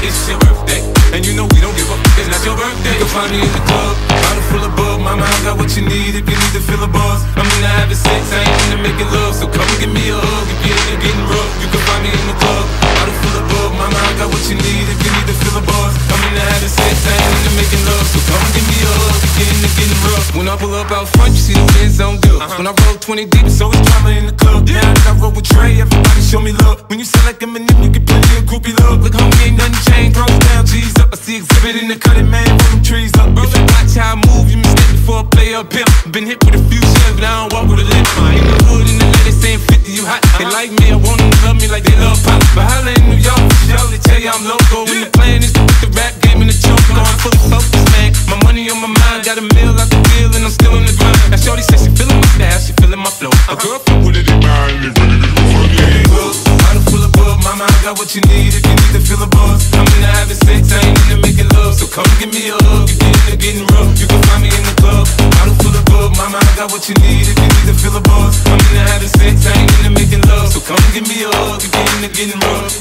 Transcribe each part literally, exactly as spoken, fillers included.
it's your birthday. And you know we don't give up, it's not your birthday. You can find me in the club, bottle full of bug. Mama, I got what you need if you need to fill a buzz. I'm into having sex, I ain't into making love. So come give me a hug if you're into getting rough. You can find me in the club, bottle full of bug. Mama, I got what you need if you need to fill a buzz. I'm into having sex, I ain't into making love. So come give me a hug if you're into getting rough. When I pull up out front, you see the Benz on dubs. Uh-huh. When I roll twenty deep, it's always drama in the club. Yeah, now that I roll with Trey, everybody show me love. When you sound like Eminem, you get plenty of groupie love. Look, homie, ain't nothing changed, throws down, G's up. I see exhibit in the cutting, man, roll them trees up. If you watch how I move, you mistake before I play up pimp. Been hit with a few shells, but I don't walk with a limp. In the hood, in the lady saying fifty, you hot. They like me, I want them to love me like they love pop. But holla in New York, for sure, they tell you I'm local. When the plan is to put the rap game in the choke, going fully focused, man. My money on my mind, got a meal out the deal, and I'm still in the grind. Now shorty says she feeling my style, she feeling my flow. A girl from Wooded in mind, they ready to go again. Bottle full of bug, mama, I got what you need if you need to feel a buzz. I'm into having sex, I ain't into making love. So come give me a hug, if you're into getting rough. You can find me in the club, bottle full of bug, mama, I got what you need if you need to feel a buzz. I'm into having sex, I ain't into making love. So come give me a hug, if you're into getting rough.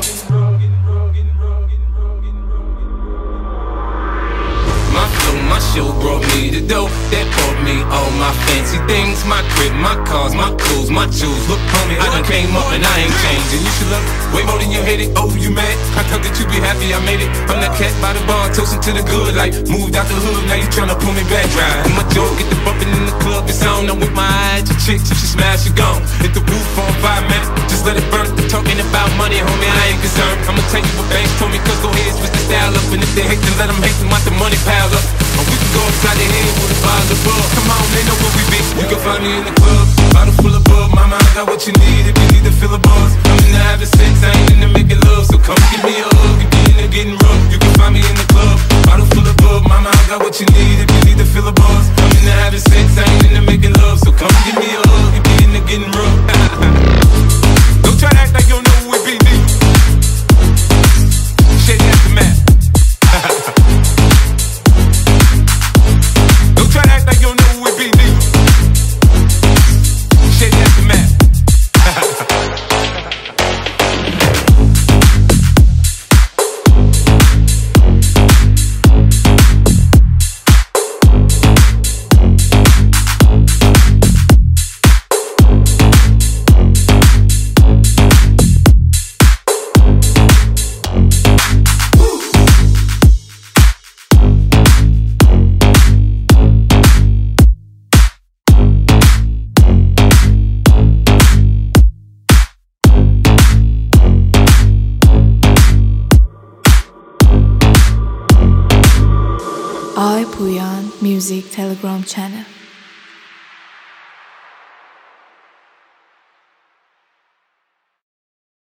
My flow, my show brought me the dough that bought me all my fancy things. My crib, my cars, my clothes, my shoes. Look, homie, I done came up and I ain't changed. And you should love it way more than you hate it. Oh, you mad? I thought that you be happy I made it. I'm that cat by the bar, toasting to the good life. Moved out the hood, now you tryna pull me back right. And my jaw get the bumping in the club, it's on. I'm with my eyes, your chick, till she smash, you gone. Hit the roof on five minutes, just let it burn. Talking about money, homie, I ain't concerned. I'ma tell you what banks told me, cause go ahead, switch the style up. And if they hate, then let them hate them, watch the money pile up. And we can go upside the head with a bottle of bug. Come on, they know where we be. You can find me in the club, bottle full of bug. Mama, I got what you need if you need to fill a buzz. I'm into having sex, I ain't into making love. So come give me a hug if you're into getting rough. You can find me in the club, bottle full of bug. Mama, I got what you need if you need to fill a buzz. I'm into having sex, I ain't into making love. So come give me a hug if you're into getting rough. Don't try to act like you don't know who it be, D. Shady Aftermath. Don't try to act like you don't know who it be, D. Shady Aftermath. Ay Puyan Music Telegram channel.